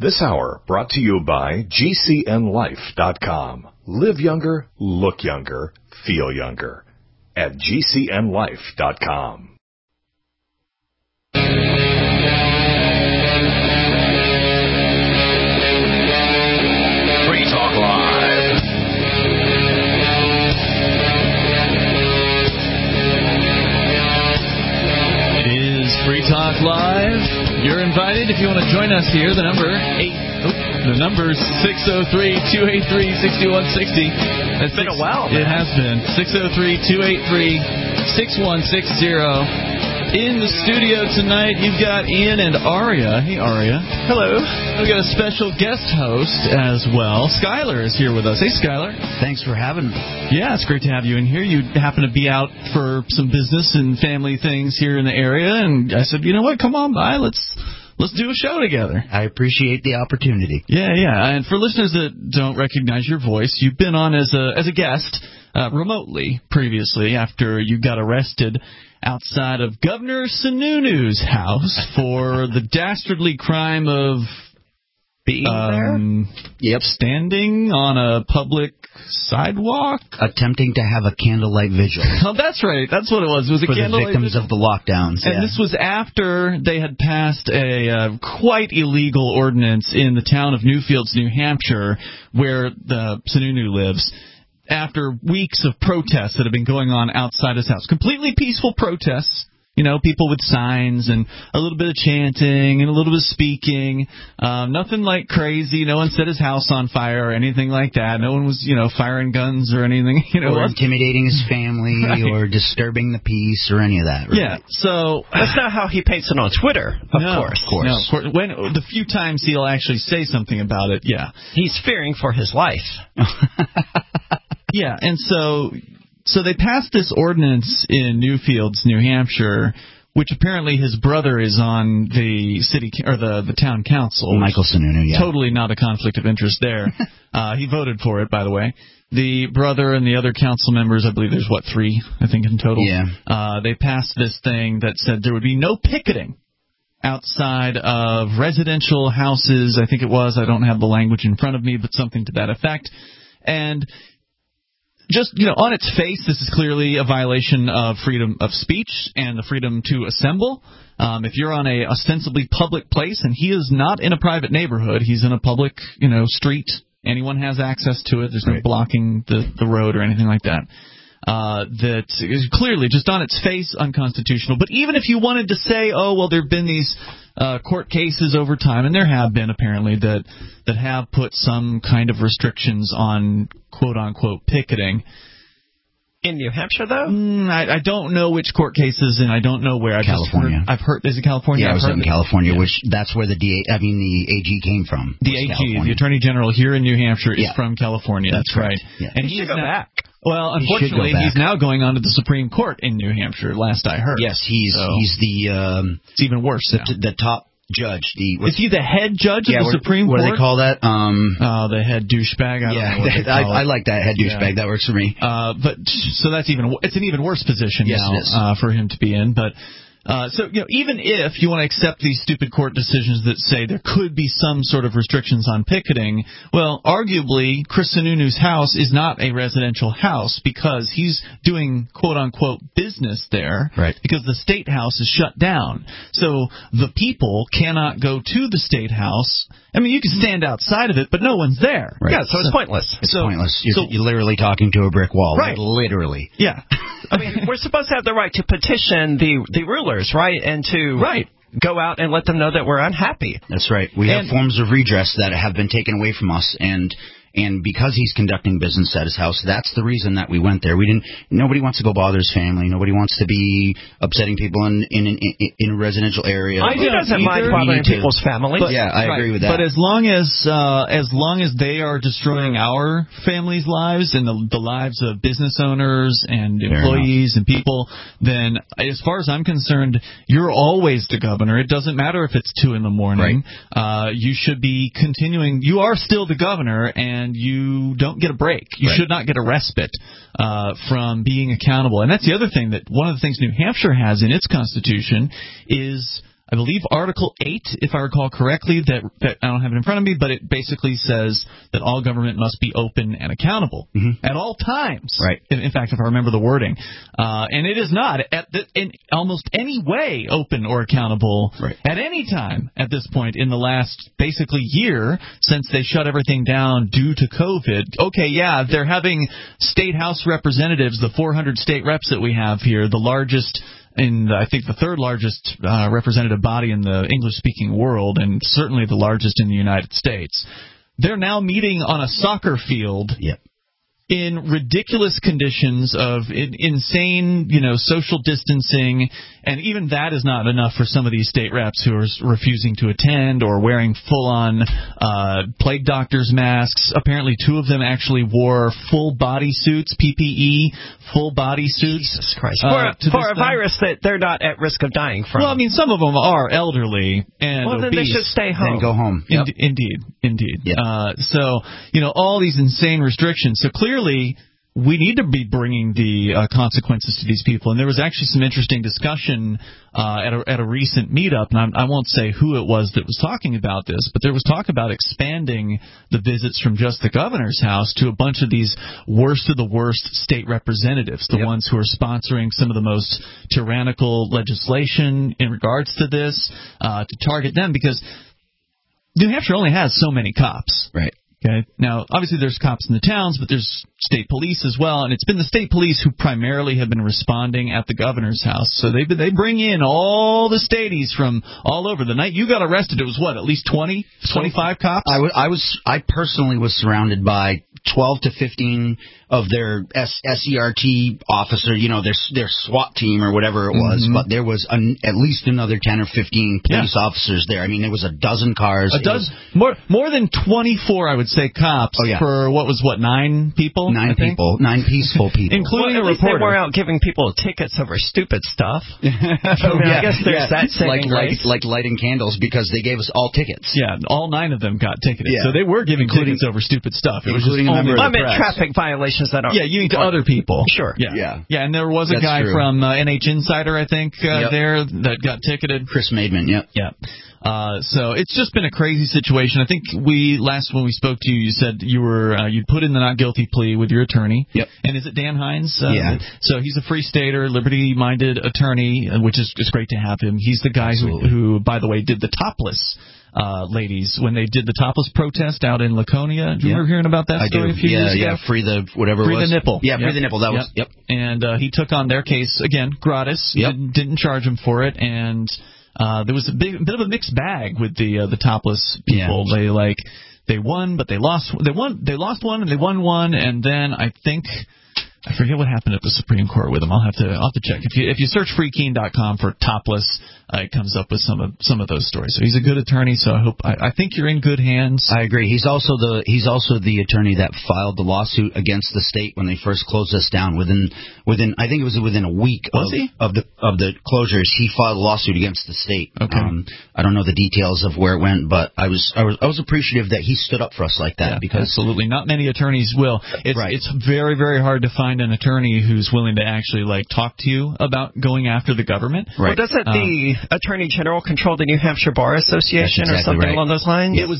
This hour brought to you by GCNLife.com. Live younger, look younger, feel younger at GCNLife.com. Free Talk Live. It is Free Talk Live. You're invited if you want to join us here. The number is 603-283-6160. It's been a while, man. It has been. 603-283-6160. In the studio tonight, you've got Ian and Aria. Hey, Aria. Hello. We've got a special guest host as well. Skylar is here with us. Hey, Skylar. Thanks for having me. Yeah, it's great to have you in here. You happen to be out for some business and family things here in the area, and I said, you know what, come on by. Let's do a show together. I appreciate the opportunity. Yeah. And for listeners that don't recognize your voice, you've been on as a guest remotely previously after you got arrested outside of Governor Sununu's house for the dastardly crime of being there? Yep. Standing on a public sidewalk? Attempting to have a candlelight vigil. Oh, that's right. That's what it was. It was a for candlelight the victims vigil. of the lockdowns. And this was after they had passed a quite illegal ordinance in the town of Newfields, New Hampshire, where the Sununu lives, after weeks of protests that have been going on outside his house. Completely peaceful protests. You know, people with signs and a little bit of chanting and a little bit of speaking. Nothing like crazy. No one set his house on fire or anything like that. No one was, firing guns or anything. Or intimidating his family right. or disturbing the peace or any of that. Right? Yeah, so that's not how he paints it on Twitter, of course. No, when the few times he'll actually say something about it, yeah. He's fearing for his life. Yeah, and so they passed this ordinance in Newfields, New Hampshire, which apparently his brother is on the city or the town council. Michael Sununu, yeah. Totally not a conflict of interest there. He voted for it, by the way. The brother and the other council members, I believe there's, 3, I think, in total. Yeah. They passed this thing that said there would be no picketing outside of residential houses, I think it was. I don't have the language in front of me, but something to that effect. And just, on its face, this is clearly a violation of freedom of speech and the freedom to assemble. If you're on a ostensibly public place, and he is not in a private neighborhood, he's in a public, street. Anyone has access to it. There's no blocking the road or anything like that. That is clearly, just on its face, unconstitutional. But even if you wanted to say, there have been these court cases over time, and there have been apparently that have put some kind of restrictions on quote-unquote picketing. In New Hampshire, though? I don't know which court cases, and I don't know where. California. I've heard. Is it California? Yeah, I was in California, which that's where the AG came from. The AG, California. The Attorney General here in New Hampshire, is from California. That's right. Yeah. And he should go back. Well, unfortunately, he's now going on to the Supreme Court in New Hampshire, last I heard. Yes, he's the... it's even worse now. The top judge. Is he the head judge of the Supreme Court? What do they call that? The head douchebag. I like that, head douchebag. That works for me. But so it's an even worse position now for him to be in. But even if you want to accept these stupid court decisions that say there could be some sort of restrictions on picketing, well, arguably, Chris Sununu's house is not a residential house because he's doing quote-unquote business there because the State House is shut down. So the people cannot go to the State House. I mean, you can stand outside of it, but no one's there. Right. Yeah, so it's pointless. It's pointless. You're literally talking to a brick wall. Right. Literally. Yeah. I mean, we're supposed to have the right to petition the rulers, right? And to go out and let them know that we're unhappy. That's right. We have forms of redress that have been taken away from us, and because he's conducting business at his house, that's the reason that we went there. Nobody wants to go bother his family. Nobody wants to be upsetting people in a residential area. He doesn't mind bothering people's families. I agree with that. But as long as they are destroying our families' lives and the lives of business owners and employees and people, then as far as I'm concerned, you're always the governor. It doesn't matter if it's 2 a.m. You should be continuing. You are still the governor, and you don't get a break. You should not get a respite from being accountable. And that's the other thing, that one of the things New Hampshire has in its constitution is I believe Article 8, if I recall correctly, that I don't have it in front of me, but it basically says that all government must be open and accountable at all times. Right. In fact, if I remember the wording. And it is not in almost any way open or accountable at any time at this point in the last basically year since they shut everything down due to COVID. Okay, yeah, they're having state house representatives, the 400 state reps that we have here, the largest I think the third largest representative body in the English-speaking world, and certainly the largest in the United States. They're now meeting on a soccer field in ridiculous conditions of insane, social distancing, and even that is not enough for some of these state reps who are refusing to attend or wearing full-on plague doctors' masks. Apparently, 2 of them actually wore full body suits, PPE, full body suits. Jesus Christ. For a virus that they're not at risk of dying from. Well, I mean, some of them are elderly and obese. Then they should stay home. Then go home. Yep. Indeed. Yep. So, all these insane restrictions. So clearly, we need to be bringing the consequences to these people. And there was actually some interesting discussion at a recent meetup, and I won't say who it was that was talking about this, but there was talk about expanding the visits from just the governor's house to a bunch of these worst of the worst state representatives, the ones who are sponsoring some of the most tyrannical legislation in regards to this, to target them, because New Hampshire only has so many cops. Right. Okay. Now, obviously, there's cops in the towns, but there's state police as well, and it's been the state police who primarily have been responding at the governor's house. So they bring in all the staties from all over. The night you got arrested, it was what, at least 20, 25 cops? I personally was surrounded by 12 to 15 of their SERT officer, their SWAT team or whatever it was, but there was at least another 10 or 15 police officers there. I mean, there was a dozen cars. More than 24, I would say, cops for 9 people? 9 people. 9 peaceful people. Including a reporter. They were out giving people tickets over stupid stuff. I guess there's that saving grace. Like lighting candles, because they gave us all tickets. Yeah, all 9 of them got ticketed. So they were giving tickets over stupid stuff. It was just I meant traffic violations that are... Yeah, you mean to other people. Sure. Yeah, and there was a guy from NH Insider, I think, there that got ticketed. Chris Maidman, Yeah. So it's just been a crazy situation. I think when we spoke to you, you said you'd put in the not guilty plea with your attorney. Yep. And is it Dan Hines? Yeah. So he's a free stater, liberty-minded attorney, which is great to have him. He's the guy who, by the way, did the topless ladies when they did the topless protest out in Laconia. Do you remember hearing about that story a few years ago? Free the whatever it was. Free the nipple. Yeah, free the nipple. That was. Yep. And he took on their case again, gratis. Yep. Didn't charge him for it, and there was a bit of a mixed bag with the topless people. Yeah. They won, but they lost. They lost one, and they won one, and then I forget what happened at the Supreme Court with him. I'll have to check. If you search freekeen.com for topless, it comes up with some of those stories. So he's a good attorney. So I think you're in good hands. I agree. He's also the attorney that filed the lawsuit against the state when they first closed us down. Within I think it was within a week of the closures, he filed a lawsuit against the state. Okay. I don't know the details of where it went, but I was appreciative that he stood up for us like that. Because absolutely, not many attorneys will. It's very, very hard to find an attorney who's willing to actually talk to you about going after the government. Right. Well, doesn't the Attorney General control the New Hampshire Bar Association or something along those lines? It was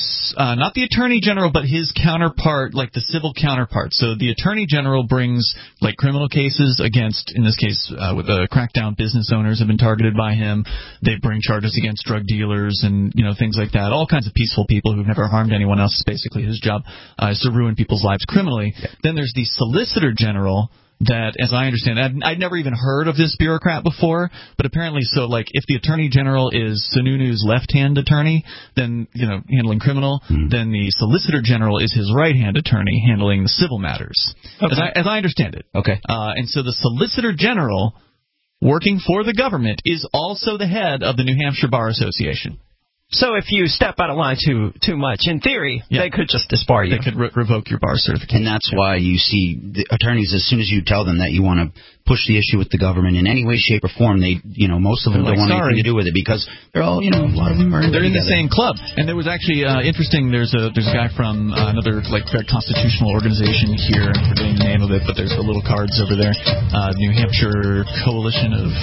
not the Attorney General, but his counterpart, like the civil counterpart. So the Attorney General brings criminal cases against, in this case, with the crackdown, business owners have been targeted by him. They bring charges against drug dealers and things like that. All kinds of peaceful people who've never harmed anyone else. It's basically his job is to ruin people's lives criminally. Yeah. Then there's the Solicitor General that, as I understand, I'd never even heard of this bureaucrat before, but apparently if the Attorney General is Sununu's left-hand attorney, then, handling criminal, then the Solicitor General is his right-hand attorney handling the civil matters, as I understand it. Okay. And so the Solicitor General, working for the government, is also the head of the New Hampshire Bar Association. So if you step out of line too much, in theory, they could just disbar you. They could revoke your bar certification. And that's why you see the attorneys, as soon as you tell them that you want to push the issue with the government in any way, shape, or form, they, most of them don't want anything to do with it because they're all, a lot of them are they're in the same club. And there was actually interesting. There's a guy from another very constitutional organization here. I'm forgetting the name of it, but there's the little cards over there. New Hampshire Coalition of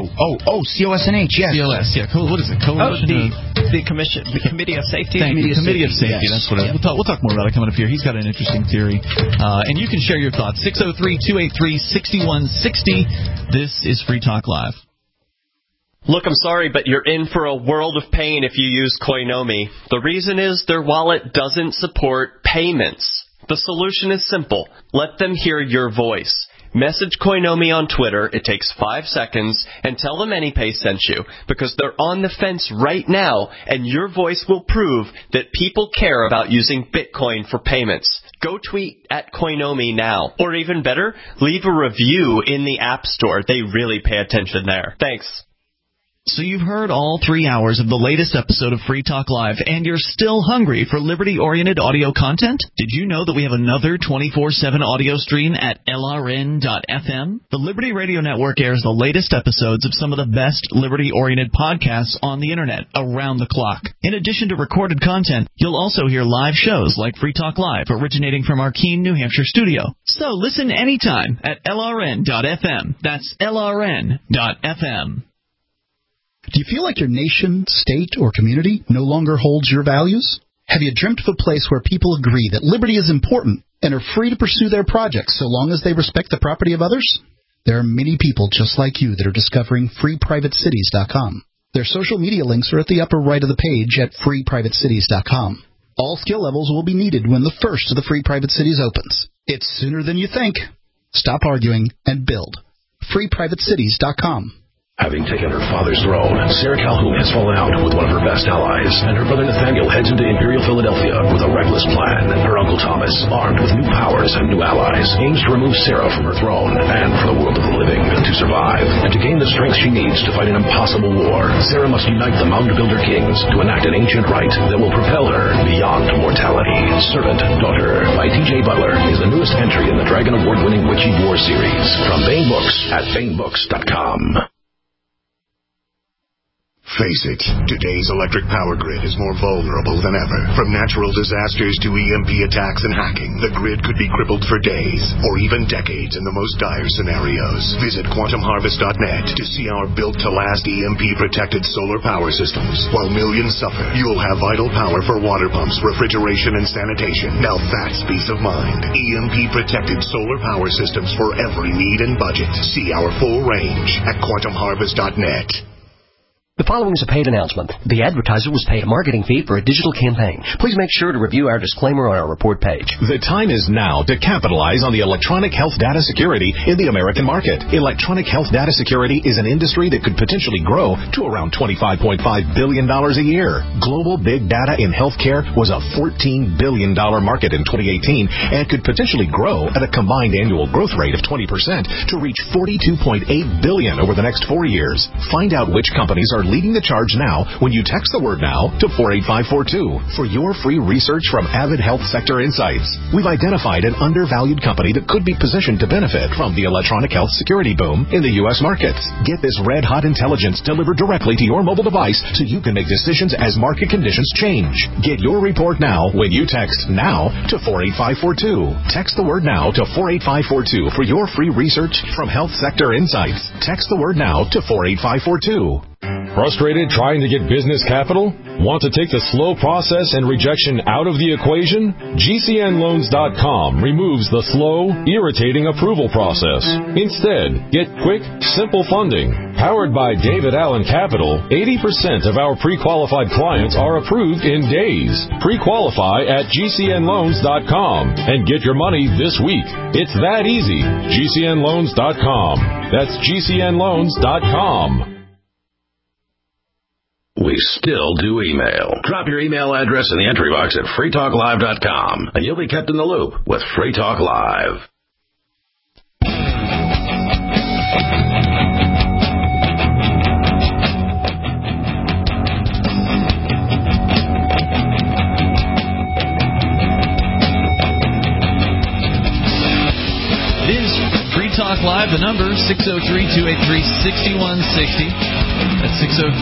COSNH, yes. COS, yeah. What is it? Coalition the Committee of Safety. Committee of Safety. Yes. That's what it is. We'll talk more about it coming up here. He's got an interesting theory, and you can share your thoughts. 603-283-6160. This is Free Talk Live. Look, I'm sorry, but you're in for a world of pain if you use Koinomi. The reason is their wallet doesn't support payments. The solution is simple. Let them hear your voice. Message Koinomi on Twitter, it takes 5 seconds, and tell them AnyPay sent you, because they're on the fence right now, and your voice will prove that people care about using Bitcoin for payments. Go tweet at Koinomi now. Or even better, leave a review in the App Store. They really pay attention there. Thanks. So you've heard all 3 hours of the latest episode of Free Talk Live, and you're still hungry for liberty-oriented audio content? Did you know that we have another 24/7 audio stream at LRN.FM? The Liberty Radio Network airs the latest episodes of some of the best liberty-oriented podcasts on the Internet around the clock. In addition to recorded content, you'll also hear live shows like Free Talk Live, originating from our Keene, New Hampshire studio. So listen anytime at LRN.FM. That's LRN.FM. Do you feel like your nation, state, or community no longer holds your values? Have you dreamt of a place where people agree that liberty is important and are free to pursue their projects so long as they respect the property of others? There are many people just like you that are discovering freeprivatecities.com. Their social media links are at the upper right of the page at freeprivatecities.com. All skill levels will be needed when the first of the Free Private Cities opens. It's sooner than you think. Stop arguing and build. freeprivatecities.com. Having taken her father's throne, Sarah Calhoun has fallen out with one of her best allies, and her brother Nathaniel heads into Imperial Philadelphia with a reckless plan. Her uncle Thomas, armed with new powers and new allies, aims to remove Sarah from her throne and from the world of the living. To survive, and to gain the strength she needs to fight an impossible war, Sarah must unite the Mound Builder Kings to enact an ancient rite that will propel her beyond mortality. Servant Daughter by T.J. Butler is the newest entry in the Dragon Award-winning Witchy War series from Baen Books at BaenBooks.com. Face it, today's electric power grid is more vulnerable than ever. From natural disasters to EMP attacks and hacking, the grid could be crippled for days or even decades in the most dire scenarios. Visit quantumharvest.net to see our built-to-last EMP-protected solar power systems. While millions suffer, you'll have vital power for water pumps, refrigeration, and sanitation. Now that's peace of mind. EMP-protected solar power systems for every need and budget. See our full range at quantumharvest.net. The following is a paid announcement. The advertiser was paid a marketing fee for a digital campaign. Please make sure to review our disclaimer on our report page. The time is now to capitalize on the electronic health data security in the American market. Electronic health data security is an industry that could potentially grow to around $25.5 billion a year. Global big data in healthcare was a $14 billion market in 2018 and could potentially grow at a combined annual growth rate of 20% to reach $42.8 billion over the next 4 years. Find out which companies are leading the charge now when you text the word NOW to 48542 for your free research from Avid Health Sector Insights. We've identified an undervalued company that could be positioned to benefit from the electronic health security boom in the U.S. markets. Get this red-hot intelligence delivered directly to your mobile device so you can make decisions as market conditions change. Get your report now when you text NOW to 48542. Text the word NOW to 48542 for your free research from Health Sector Insights. Text the word NOW to 48542. Frustrated trying to get business capital? Want to take the slow process and rejection out of the equation? GCNLoans.com removes the slow, irritating approval process. Instead, get quick, simple funding. Powered by David Allen Capital, 80% of our pre-qualified clients are approved in days. Pre-qualify at GCNLoans.com and get your money this week. It's that easy. GCNLoans.com. That's GCNLoans.com. We still do email. Drop your email address in the entry box at freetalklive.com, and you'll be kept in the loop with Free Talk Live. Talk Live. The number 603-283-6160. That's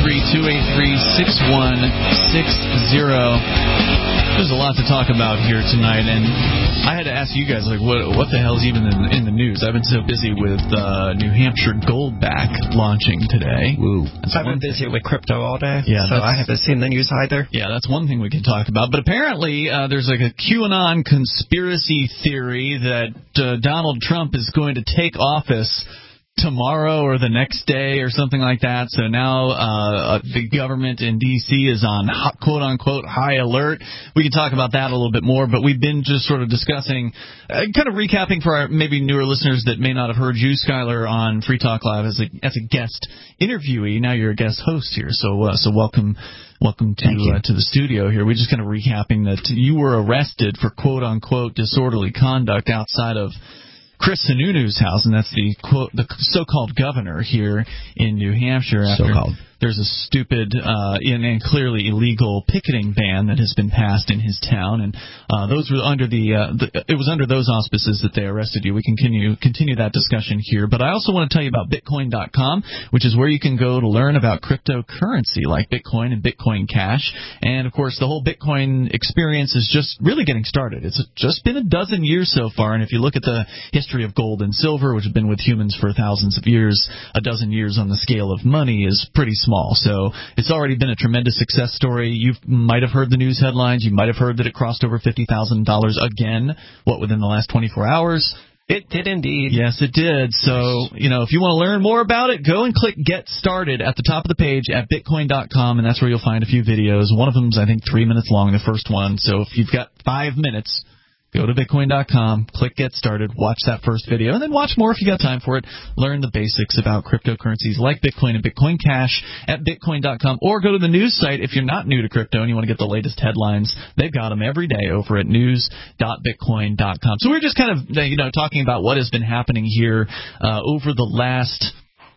603-283-6160. There's a lot to talk about here tonight, and I had to ask you guys, like, what the hell's even in the news? I've been so busy with New Hampshire Goldback launching today. Woo. I've been busy with crypto all day, so I haven't seen the news either. Yeah, that's one thing we can talk about. But apparently there's like a QAnon conspiracy theory that Donald Trump is going to take office tomorrow or the next day or something like that. So now the government in D.C. is on quote-unquote high alert. We can talk about that a little bit more, but we've been just sort of discussing, kind of recapping for our maybe newer listeners that may not have heard you, Skylar, on Free Talk Live as a guest interviewee. Now you're a guest host here, so welcome to the studio here. We're just kind of recapping that you were arrested for quote-unquote disorderly conduct outside of Chris Sununu's house, and that's the so-called governor here in New Hampshire. So-called. There's a stupid and clearly illegal picketing ban that has been passed in his town, and those were under it was under those auspices that they arrested you. We can continue that discussion here, but I also want to tell you about Bitcoin.com, which is where you can go to learn about cryptocurrency like Bitcoin and Bitcoin Cash, and of course the whole Bitcoin experience is just really getting started. It's just been a dozen years so far, and if you look at the history of gold and silver, which have been with humans for thousands of years, a dozen years on the scale of money is pretty small. So it's already been a tremendous success story. You might have heard the news headlines. You might have heard that it crossed over $50,000 again, within the last 24 hours. It did indeed. Yes, it did. So, if you want to learn more about it, go and click Get Started at the top of the page at Bitcoin.com, and that's where you'll find a few videos. One of them is, I think, 3 minutes long, the first one. So if you've got 5 minutes, go to Bitcoin.com, click Get Started, watch that first video, and then watch more if you got time for it. Learn the basics about cryptocurrencies like Bitcoin and Bitcoin Cash at Bitcoin.com, or go to the news site if you're not new to crypto and you want to get the latest headlines. They've got them every day over at news.bitcoin.com. So we're just kind of talking about what has been happening here over the last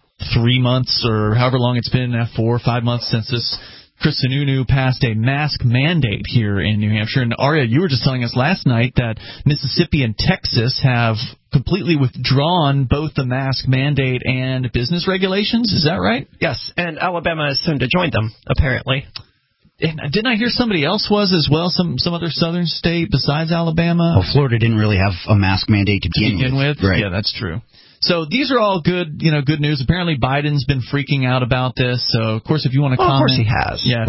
3 months or however long it's been, 4 or 5 months since this Chris Sununu passed a mask mandate here in New Hampshire. And, Aria, you were just telling us last night that Mississippi and Texas have completely withdrawn both the mask mandate and business regulations. Is that right? Yes, and Alabama is soon to join them, apparently. And didn't I hear somebody else was as well, some other southern state besides Alabama? Oh, Florida didn't really have a mask mandate to begin with. Right. Yeah, that's true. So these are all good news. Apparently Biden's been freaking out about this. So, of course, if you want to comment. Of course he has. Yeah,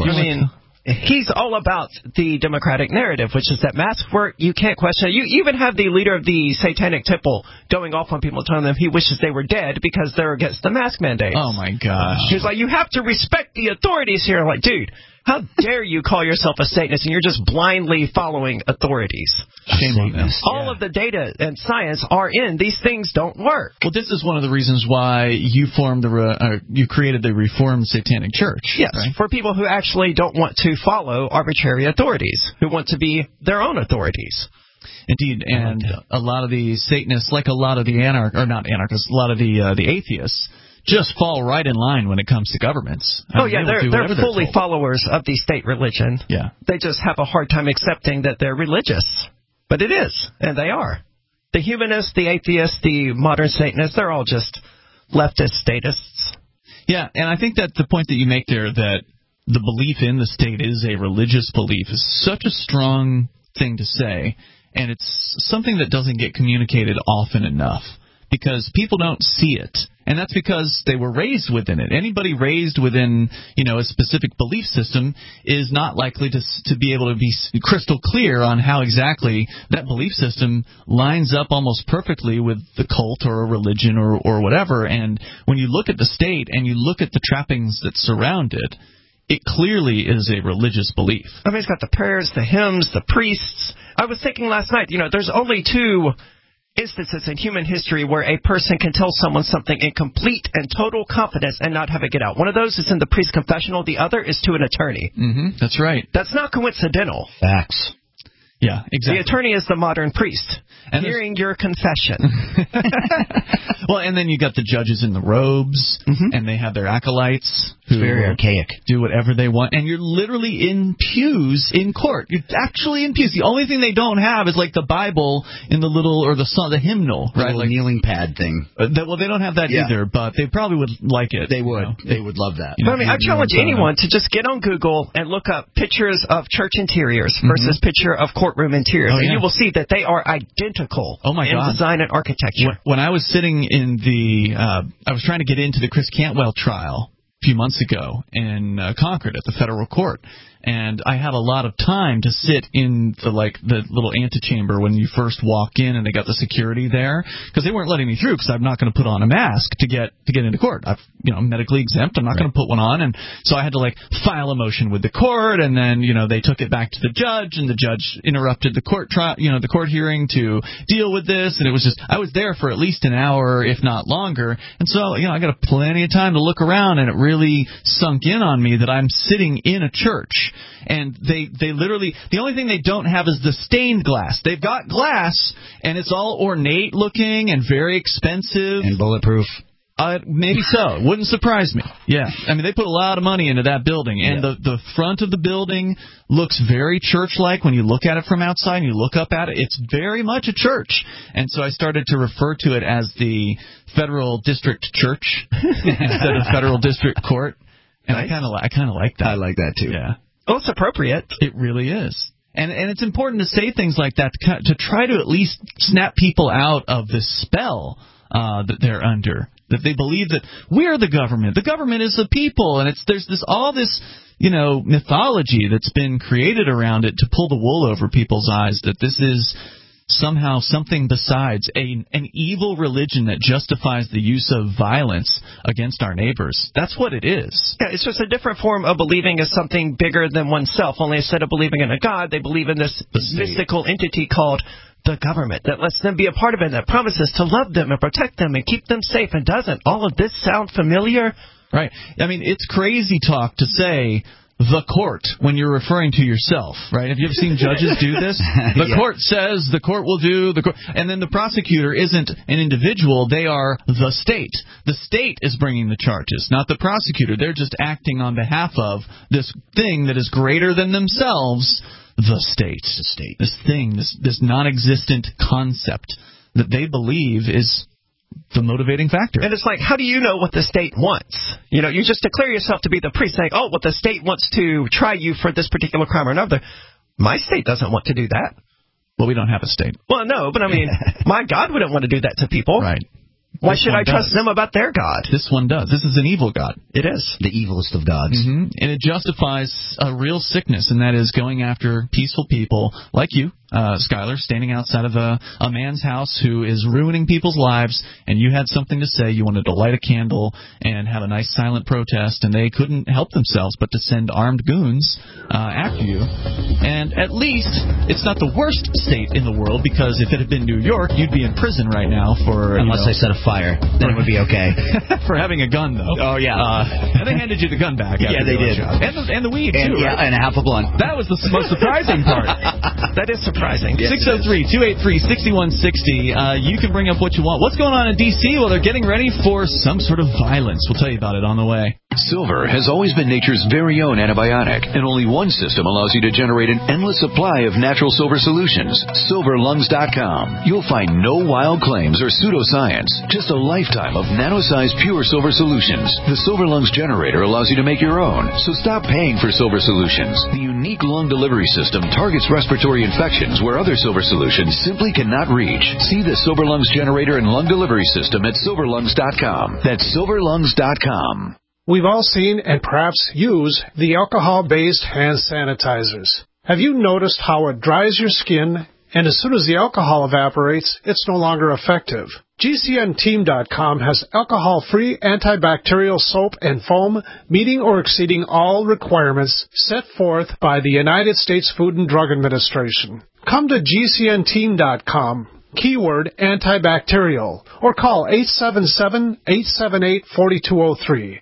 he's all about the Democratic narrative, which is that masks work. You can't question it. You even have the leader of the Satanic Temple going off on people, telling them he wishes they were dead because they're against the mask mandate. Oh, my gosh. He's like, you have to respect the authorities here. I'm like, dude, how dare you call yourself a Satanist and you're just blindly following authorities? Shame on them. All of the data and science are in. These things don't work. Well, this is one of the reasons why you formed you created the Reformed Satanic Church. Yes, right? For people who actually don't want to follow arbitrary authorities, who want to be their own authorities. Indeed, and a lot of the Satanists, like a lot of the a lot of the atheists, just fall right in line when it comes to governments. They're fully followers of the state religion. Yeah. They just have a hard time accepting that they're religious. But it is, and they are. The humanists, the atheists, the modern Satanists, they're all just leftist statists. Yeah, and I think that the point that you make there, that the belief in the state is a religious belief, is such a strong thing to say, and it's something that doesn't get communicated often enough, because people don't see it. And that's because they were raised within it. Anybody raised within, a specific belief system is not likely to be able to be crystal clear on how exactly that belief system lines up almost perfectly with the cult or a religion or whatever. And when you look at the state and you look at the trappings that surround it, it clearly is a religious belief. I mean, it's got the prayers, the hymns, the priests. I was thinking last night, there's only 2 instances in human history where a person can tell someone something in complete and total confidence and not have it get out. One of those is in the priest confessional. The other is to an attorney. Mm-hmm. That's right. That's not coincidental. Facts. Yeah, exactly. The attorney is the modern priest, and hearing your confession. Well, and then you got the judges in the robes, and they have their acolytes who very archaic. Do whatever they want, and you're literally in pews in court. You're actually in pews. The only thing they don't have is like the Bible in the little, or the hymnal, right? Like kneeling pad thing. Well, they don't have that either, but they probably would like it. They would. They would love that. But I mean, I challenge anyone to just get on Google and look up pictures of church interiors versus picture of courtroom interiors, and you will see that they are identical in design and architecture. When I was sitting in I was trying to get into the Chris Cantwell trial a few months ago in Concord at the federal court. And I had a lot of time to sit in the little antechamber when you first walk in, and they got the security there because they weren't letting me through because I'm not going to put on a mask to get into court. I'm medically exempt. I'm not going to put one on, and so I had to file a motion with the court, and then they took it back to the judge, and the judge interrupted the court trial, the court hearing to deal with this, and it was just I was there for at least an hour, if not longer, and so I got plenty of time to look around, and it really sunk in on me that I'm sitting in a church. And they literally, the only thing they don't have is the stained glass. They've got glass, and it's all ornate looking and very expensive. And bulletproof. Maybe so. It wouldn't surprise me. Yeah. I mean, they put a lot of money into that building. And the front of the building looks very church-like when you look at it from outside and you look up at it. It's very much a church. And so I started to refer to it as the Federal District Church instead of Federal District Court. And I kind of like that. I like that, too. Yeah. Well, it's appropriate. It really is. And it's important to say things like that to try to at least snap people out of this spell that they're under. That they believe that we're the government. The government is the people. And there's all this mythology that's been created around it to pull the wool over people's eyes that this is somehow something besides an evil religion that justifies the use of violence against our neighbors. That's what it is. Yeah, it's just a different form of believing in something bigger than oneself. Only instead of believing in a god, they believe in this mystical entity called the government that lets them be a part of it, that promises to love them and protect them and keep them safe. And doesn't all of this sound familiar? Right. I mean, it's crazy talk to say the court when you're referring to yourself, right? Have you ever seen judges do this? The court says the court will do the court, and then the prosecutor isn't an individual; they are the state. The state is bringing the charges, not the prosecutor. They're just acting on behalf of this thing that is greater than themselves. The state. This thing, this non-existent concept that they believe is the motivating factor. And it's like, how do you know what the state wants? You just declare yourself to be the priest, saying, oh, well, the state wants to try you for this particular crime or another. My state doesn't want to do that. Well, we don't have a state. Well, no, but I mean, my God wouldn't want to do that to people. Right. Why should I trust them about their God? This one does. This is an evil God. It is. The evilest of gods. Mm-hmm. And it justifies a real sickness, and that is going after peaceful people like you, Skylar, standing outside of a man's house who is ruining people's lives, and you had something to say. You wanted to light a candle and have a nice silent protest, and they couldn't help themselves but to send armed goons after you. And at least it's not the worst state in the world, because if it had been New York, you'd be in prison right now for... Unless they set a fire, then it would be okay. For having a gun, though. Oh, yeah. And they handed you the gun back. Yeah, they did. And the weed, too, yeah, right? And a half a blunt. That was the most surprising part. That is surprising. 603-283-6160. You can bring up what you want. What's going on in D.C.? Well, they're getting ready for some sort of violence. We'll tell you about it on the way. Silver has always been nature's very own antibiotic, and only one system allows you to generate an endless supply of natural silver solutions. SilverLungs.com. You'll find no wild claims or pseudoscience, just a lifetime of nano-sized pure silver solutions. The Silver Lungs generator allows you to make your own, so stop paying for silver solutions. The unique lung delivery system targets respiratory infections where other silver solutions simply cannot reach. See the Silver Lungs generator and lung delivery system at SilverLungs.com. That's SilverLungs.com. We've all seen and perhaps use the alcohol-based hand sanitizers. Have you noticed how it dries your skin, and as soon as the alcohol evaporates, it's no longer effective? GCNteam.com has alcohol-free antibacterial soap and foam meeting or exceeding all requirements set forth by the United States Food and Drug Administration. Come to GCNteam.com. Keyword antibacterial, or call 877-878-4203.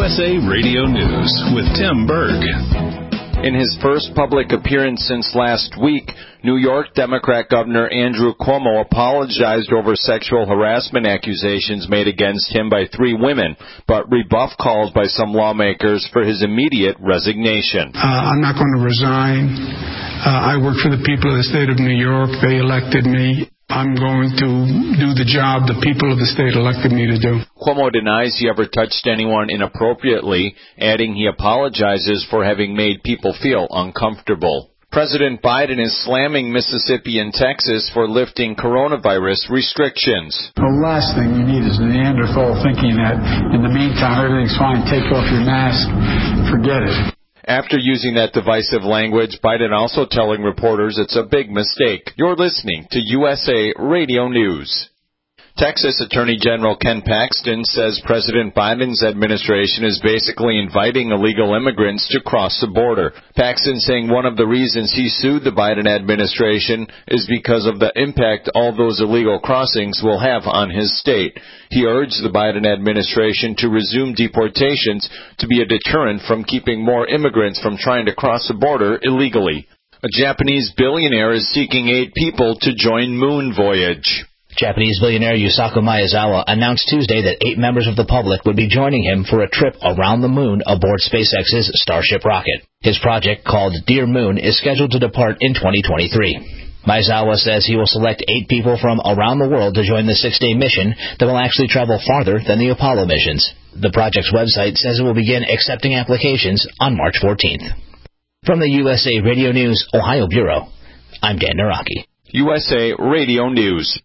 USA Radio News with Tim Berg. In his first public appearance since last week, New York Democrat Governor Andrew Cuomo apologized over sexual harassment accusations made against him by 3 women, but rebuffed calls by some lawmakers for his immediate resignation. I'm not going to resign. I work for the people of the state of New York. They elected me. I'm going to do the job the people of the state elected me to do. Cuomo denies he ever touched anyone inappropriately, adding he apologizes for having made people feel uncomfortable. President Biden is slamming Mississippi and Texas for lifting coronavirus restrictions. The last thing you need is a Neanderthal thinking that in the meantime everything's fine, take off your mask, forget it. After using that divisive language, Biden also telling reporters it's a big mistake. You're listening to USA Radio News. Texas Attorney General Ken Paxton says President Biden's administration is basically inviting illegal immigrants to cross the border. Paxton saying one of the reasons he sued the Biden administration is because of the impact all those illegal crossings will have on his state. He urged the Biden administration to resume deportations to be a deterrent from keeping more immigrants from trying to cross the border illegally. A Japanese billionaire is seeking 8 people to join moon voyage. Japanese billionaire Yusaku Maezawa announced Tuesday that 8 members of the public would be joining him for a trip around the moon aboard SpaceX's Starship rocket. His project, called Dear Moon, is scheduled to depart in 2023. Maezawa says he will select 8 people from around the world to join the 6-day mission that will actually travel farther than the Apollo missions. The project's website says it will begin accepting applications on March 14th. From the USA Radio News Ohio Bureau, I'm Dan Naraki. USA Radio News.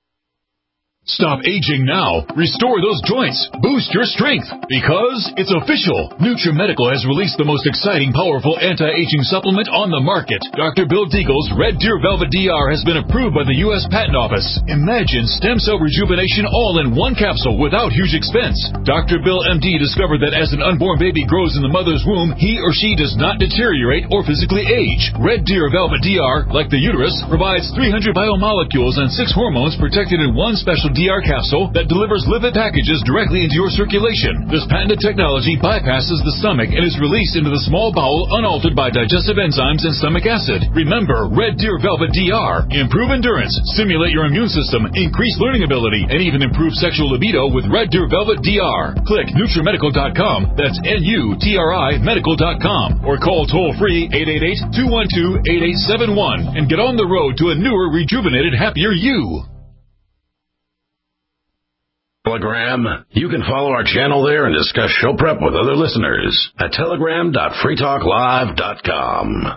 Stop aging now. Restore those joints. Boost your strength. Because it's official. NutriMedical has released the most exciting, powerful anti-aging supplement on the market. Dr. Bill Deagle's Red Deer Velvet DR has been approved by the U.S. Patent Office. Imagine stem cell rejuvenation all in one capsule without huge expense. Dr. Bill MD discovered that as an unborn baby grows in the mother's womb, he or she does not deteriorate or physically age. Red Deer Velvet DR, like the uterus, provides 300 biomolecules and 6 hormones protected in one special DR capsule that delivers lipid packages directly into your circulation. This patented technology bypasses the stomach and is released into the small bowel unaltered by digestive enzymes and stomach acid. Remember, Red Deer Velvet DR. Improve endurance, stimulate your immune system, increase learning ability, and even improve sexual libido with Red Deer Velvet DR. Click NutriMedical.com, that's NUTRI Medical.com, or call toll-free 888-212-8871 and get on the road to a newer, rejuvenated, happier you. Telegram. You can follow our channel there and discuss show prep with other listeners at telegram.freetalklive.com.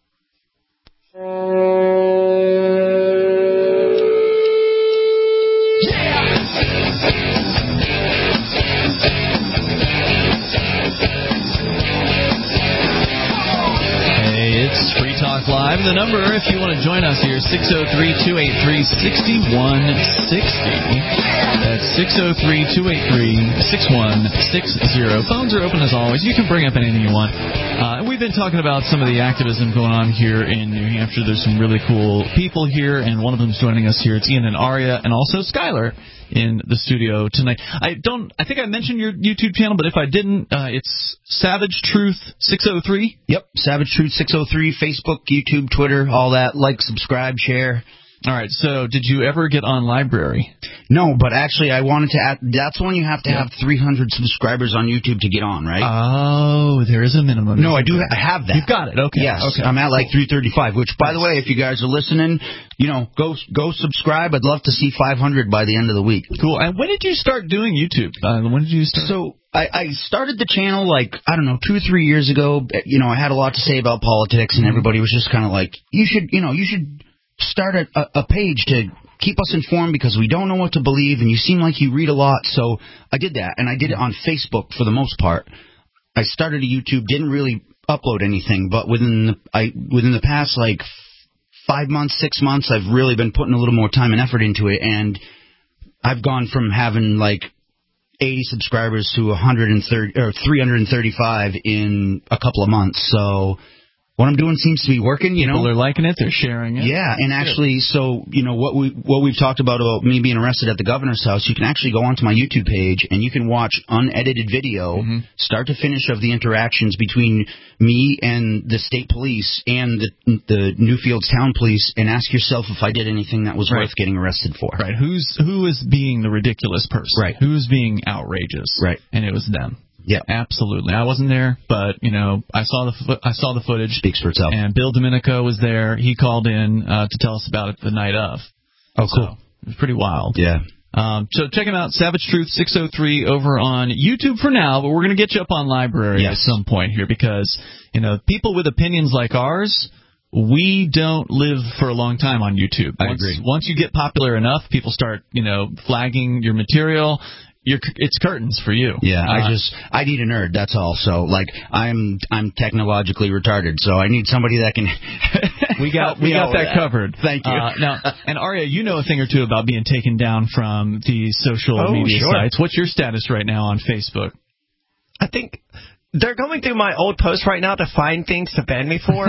It's Free Talk Live. The number, if you want to join us here, is 603-283-6160. That's 603-283-6160. Phones are open as always. You can bring up anything you want. We've been talking about some of the activism going on here in New Hampshire. There's some really cool people here, and one of them's joining us here. It's Ian and Aria, and also Skylar in the studio tonight. I think I mentioned your YouTube channel, but if I didn't, it's Savage Truth 603. Yep, Savage Truth 603, Facebook, YouTube, Twitter, all that. Like, subscribe, share. All right, so did you ever get on Library? No, but actually I wanted to add, that's when you have to have 300 subscribers on YouTube to get on, right? Oh, there is a minimum. No, I have that. You've got it, okay. Yes, okay. I'm at like 335, which, by the way, if you guys are listening, go subscribe. I'd love to see 500 by the end of the week. Cool. And when did you start doing YouTube? When did you start? So I started the channel 2 or 3 years ago. I had a lot to say about politics, and everybody was just kind of like, you should start a page to keep us informed because we don't know what to believe, and you seem like you read a lot. So I did that, and I did it on Facebook for the most part. I started a YouTube, didn't really upload anything, but within the past 5 months, 6 months, I've really been putting a little more time and effort into it, and I've gone from having 80 subscribers to 130 or 335 in a couple of months. So what I'm doing seems to be working. People are liking it. They're sharing it. Yeah, and actually, so what we've talked about me being arrested at the governor's house. You can actually go onto my YouTube page and you can watch unedited video, start to finish, of the interactions between me and the state police and the Newfields Town Police, and ask yourself if I did anything that was worth getting arrested for. Right. Who is being the ridiculous person? Right. Who's being outrageous? Right. And it was them. Yeah, absolutely. I wasn't there, but I saw the footage. Speaks for itself. And Bill Domenico was there. He called in to tell us about it the night of. Oh, cool. So it was pretty wild. Yeah. So check him out, Savage Truth 603 over on YouTube for now, but we're going to get you up on Library at some point here, because people with opinions like ours, we don't live for a long time on YouTube. I agree. Once you get popular enough, people start flagging your material. It's curtains for you. Yeah, I need a nerd. That's all. So I'm technologically retarded, so I need somebody that can. we got that covered. Thank you. Now, and Arya, you know a thing or two about being taken down from the social media sites. What's your status right now on Facebook? I think they're going through my old posts right now to find things to ban me for.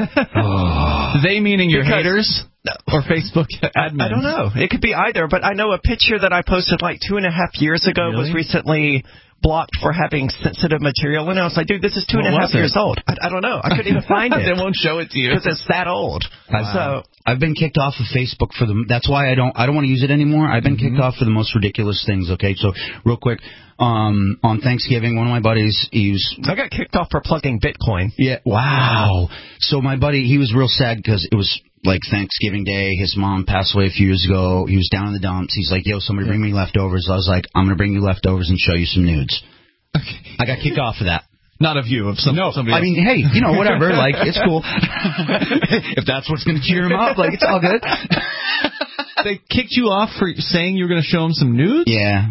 They meaning your haters? Or Facebook admins? I don't know. It could be either, but I know a picture that I posted 2.5 years ago was recently blocked for having sensitive material, and I was like, dude, this is 2.5 years old. I don't know. I couldn't even find it. They won't show it to you because it's that old. So I've been kicked off of Facebook for that's why I don't want to use it anymore. I've been kicked off for the most ridiculous things. Okay, so real quick, on Thanksgiving, one of my buddies, I got kicked off for plugging Bitcoin. Yeah. Wow. So my buddy, he was real sad because it was Thanksgiving Day. His mom passed away a few years ago. He was down in the dumps. He's like, yo, somebody bring me leftovers. I was like, I'm going to bring you leftovers and show you some nudes. Okay. I got kicked off of that. Not of you, of somebody else. I mean, hey, whatever. It's cool. If that's what's going to cheer him up, it's all good. They kicked you off for saying you were going to show him some nudes? Yeah.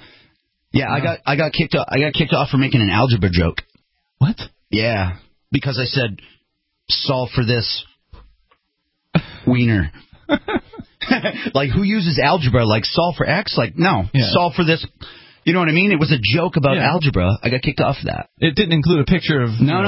Wow. I got kicked off for making an algebra joke. What? Yeah, because I said, solve for this wiener. Who uses algebra? Solve for X? No. Yeah. Solve for this. You know what I mean? It was a joke about algebra. I got kicked off of that. It didn't include a picture of no.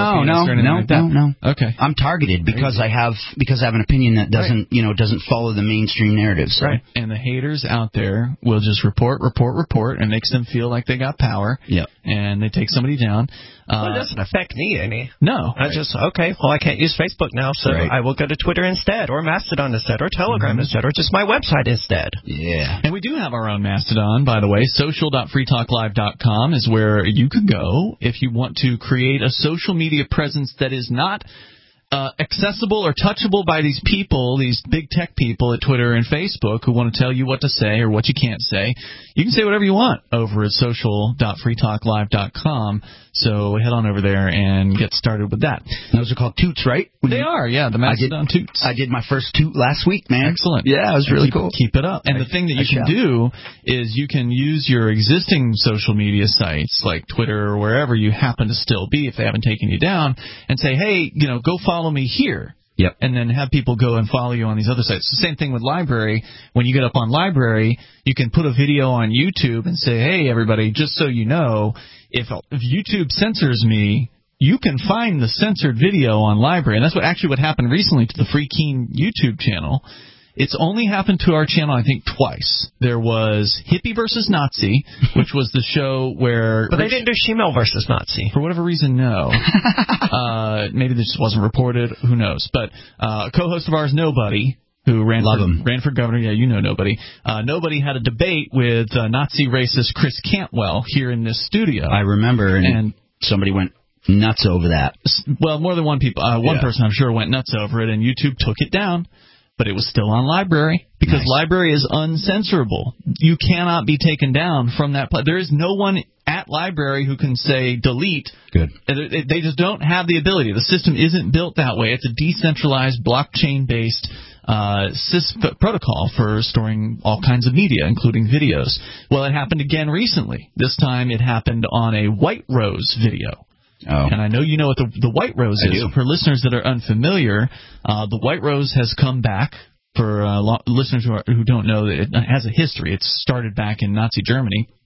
Okay. I'm targeted because I have an opinion that doesn't follow the mainstream narrative. So. Right. And the haters out there will just report, and makes them feel like they got power. Yeah. And they take somebody down. Well, it doesn't affect me any. No. I just I can't use Facebook now, so I will go to Twitter instead, or Mastodon instead, or Telegram instead, or just my website instead. Yeah. And we do have our own Mastodon, by the way. Social.freetalklive.com is where you could go if you want to create a social media presence that is not accessible or touchable by these people, these big tech people at Twitter and Facebook who want to tell you what to say or what you can't say. You can say whatever you want over at social.freetalklive.com. So head on over there and get started with that. Those are called toots, right? They are, yeah, the Mastodon toots. I did my first toot last week, man. Excellent. Yeah, it was really cool. Keep it up. And the thing that you can do is you can use your existing social media sites like Twitter or wherever you happen to still be if they haven't taken you down and say, hey, go follow me here. Yep. And then have people go and follow you on these other sites. It's the same thing with Library. When you get up on Library, you can put a video on YouTube and say, hey, everybody, just so you know, if YouTube censors me, you can find the censored video on Library. And that's what happened recently to the Free Keen YouTube channel. It's only happened to our channel, I think, twice. There was Hippie versus Nazi, which was the show where... But they didn't do Shemale versus Nazi. For whatever reason, no. Maybe this just wasn't reported. Who knows? But a co-host of ours, Nobody, who ran for governor. Yeah, you know Nobody. Nobody had a debate with Nazi racist Chris Cantwell here in this studio. I remember, and somebody went nuts over that. Well, more than one person, I'm sure, went nuts over it, and YouTube took it down. But it was still on Library because Library is uncensorable. You cannot be taken down from that. There is no one at Library who can say delete. Good. They just don't have the ability. The system isn't built that way. It's a decentralized, blockchain-based protocol for storing all kinds of media, including videos. Well, it happened again recently. This time it happened on a White Rose video. Oh. And I know you know what the White Rose is. For listeners that are unfamiliar, the White Rose has come back. For listeners who don't know, it has a history. It started back in Nazi Germany.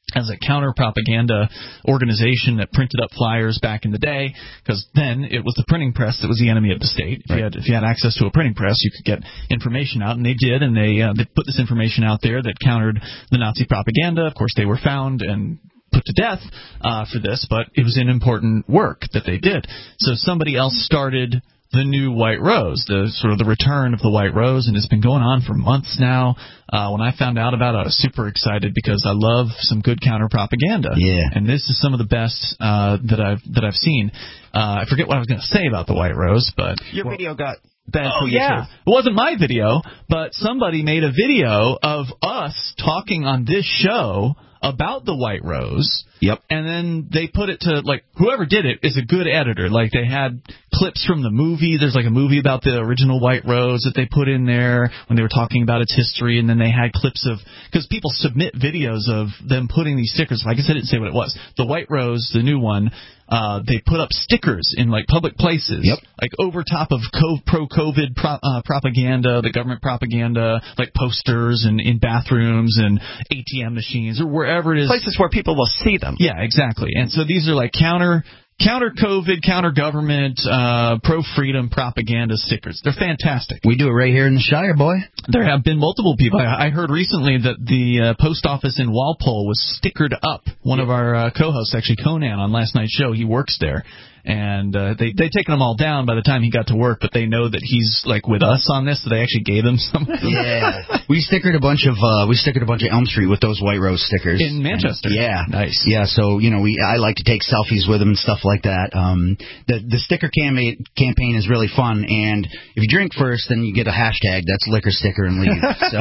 as a counter-propaganda organization that printed up flyers back in the day, because then it was the printing press that was the enemy of the state. If you had access to a printing press, you could get information out, and they did, and they put this information out there that countered the Nazi propaganda. Of course, they were found and put to death for this, but it was an important work that they did. So somebody else started the new White Rose, the sort of the return of the White Rose, and it's been going on for months now. When I found out about it, I was super excited because I love some good counter propaganda. Yeah. And this is some of the best that I've seen. I forget what I was going to say about the White Rose, but your video got banned from YouTube. Yeah, it wasn't my video, but somebody made a video of us talking on this show about the White Rose. Yep. And then they put it to, like, whoever did it is a good editor. Like, they had clips from the movie. There's, like, a movie about the original White Rose that they put in there when they were talking about its history. And then they had clips of, because people submit videos of them putting these stickers. I guess I didn't say what it was. The White Rose, the new one, they put up stickers in, like, public places. Yep. Like, over top of pro-COVID propaganda, the government propaganda, like posters and in bathrooms and ATM machines or wherever it is. Places where people will see them. Yeah, exactly. And so these are like counter-COVID, counter-government, pro-freedom propaganda stickers. They're fantastic. We do it right here in the Shire, boy. There have been multiple people. I heard recently that the post office in Walpole was stickered up. One of our co-hosts, actually Conan, on last night's show, he works there. And they'd taken them all down by the time he got to work, but they know that he's like with us on this, so they actually gave him some. Yeah, we stickered a bunch of Elm Street with those White Rose stickers in Manchester. Yeah, nice. Yeah, so I like to take selfies with them and stuff like that. The sticker campaign is really fun, and if you drink first, then you get a hashtag. That's liquor sticker and leave. So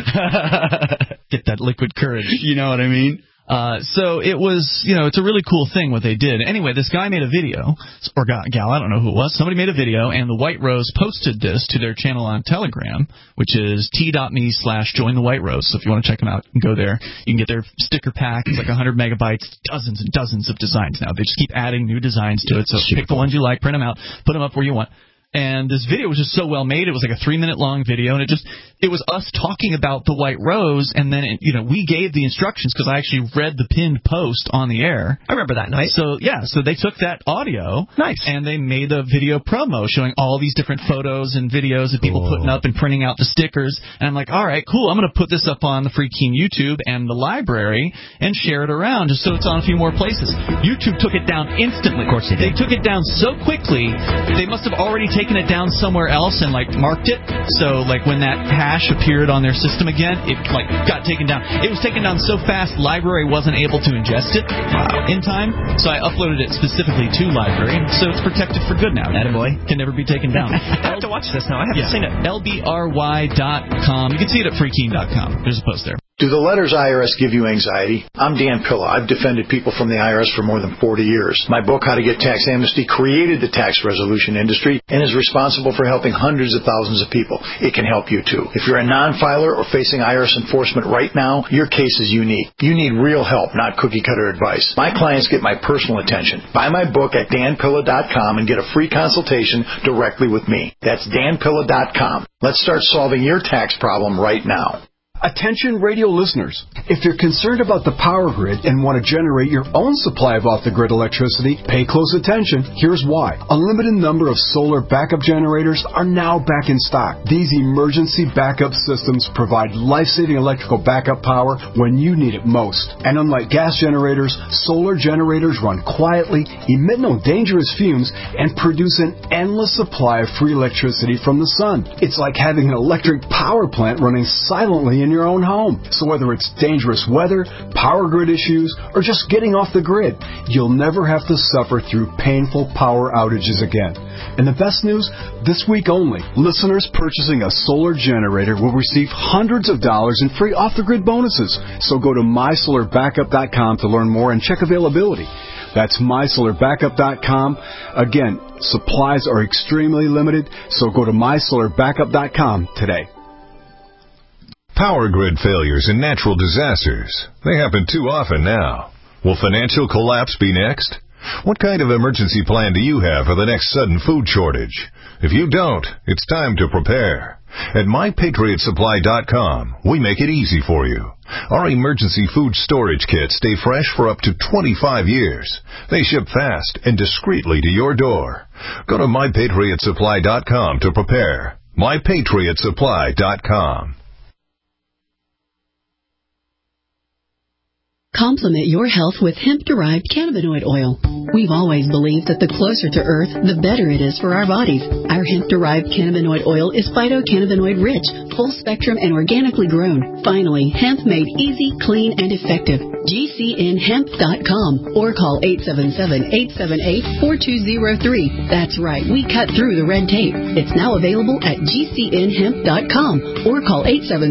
get that liquid courage. You know what I mean? So it was, it's a really cool thing what they did. Anyway, this guy made a video, or gal, I don't know who it was. Somebody made a video, and the White Rose posted this to their channel on Telegram, which is t.me/join the White Rose. So if you want to check them out, go there. You can get their sticker pack. It's like 100 megabytes, dozens and dozens of designs now. They just keep adding new designs to it. So pick the ones you like, print them out, put them up where you want. And this video was just so well made. It was like a 3-minute long video, and it was us talking about the White Rose, and then we gave the instructions because I actually read the pinned post on the air. I remember that night. So they took that audio, nice, and they made a video promo showing all these different photos and videos of people putting up and printing out the stickers. And I'm like, all right, cool. I'm going to put this up on the Free Keen YouTube and the library and share it around just so it's on a few more places. YouTube took it down instantly. Of course they did. They took it down so quickly. They must have already taken it down somewhere else and marked it, so when that hash appeared on their system again, it got taken down. It was taken down so fast library wasn't able to ingest it in time, so I uploaded it specifically to library, so it's protected for good now. Attaboy. Can never be taken down. I have to watch this now. I haven't seen it. LBRY.com. You can see it at freekeen.com. There's a post there. Do the letters IRS give you anxiety? I'm Dan Pilla. I've defended people from the IRS for more than 40 years. My book, How to Get Tax Amnesty, created the tax resolution industry and is responsible for helping hundreds of thousands of people. It can help you, too. If you're a non-filer or facing IRS enforcement right now, your case is unique. You need real help, not cookie-cutter advice. My clients get my personal attention. Buy my book at danpilla.com and get a free consultation directly with me. That's danpilla.com. Let's start solving your tax problem right now. Attention radio listeners, if you're concerned about the power grid and want to generate your own supply of off-the-grid electricity, pay close attention. Here's why. A limited number of solar backup generators are now back in stock. These emergency backup systems provide life-saving electrical backup power when you need it most. And unlike gas generators, solar generators run quietly, emit no dangerous fumes, and produce an endless supply of free electricity from the sun. It's like having an electric power plant running silently in your own home. So whether it's dangerous weather, power grid issues, or just getting off the grid, you'll never have to suffer through painful power outages again. And the best news, this week only, listeners purchasing a solar generator will receive hundreds of dollars in free off-the-grid bonuses. So go to mysolarbackup.com to learn more and check availability. That's mysolarbackup.com. Again, supplies are extremely limited, so go to mysolarbackup.com today. Power grid failures and natural disasters. They happen too often now. Will financial collapse be next? What kind of emergency plan do you have for the next sudden food shortage? If you don't, it's time to prepare. At MyPatriotSupply.com, we make it easy for you. Our emergency food storage kits stay fresh for up to 25 years. They ship fast and discreetly to your door. Go to MyPatriotSupply.com to prepare. MyPatriotSupply.com. Complement your health with hemp-derived cannabinoid oil. We've always believed that the closer to Earth, the better it is for our bodies. Our hemp-derived cannabinoid oil is phytocannabinoid-rich, full-spectrum, and organically grown. Finally, hemp made easy, clean, and effective. GCNHemp.com or call 877-878-4203. That's right, we cut through the red tape. It's now available at GCNHemp.com or call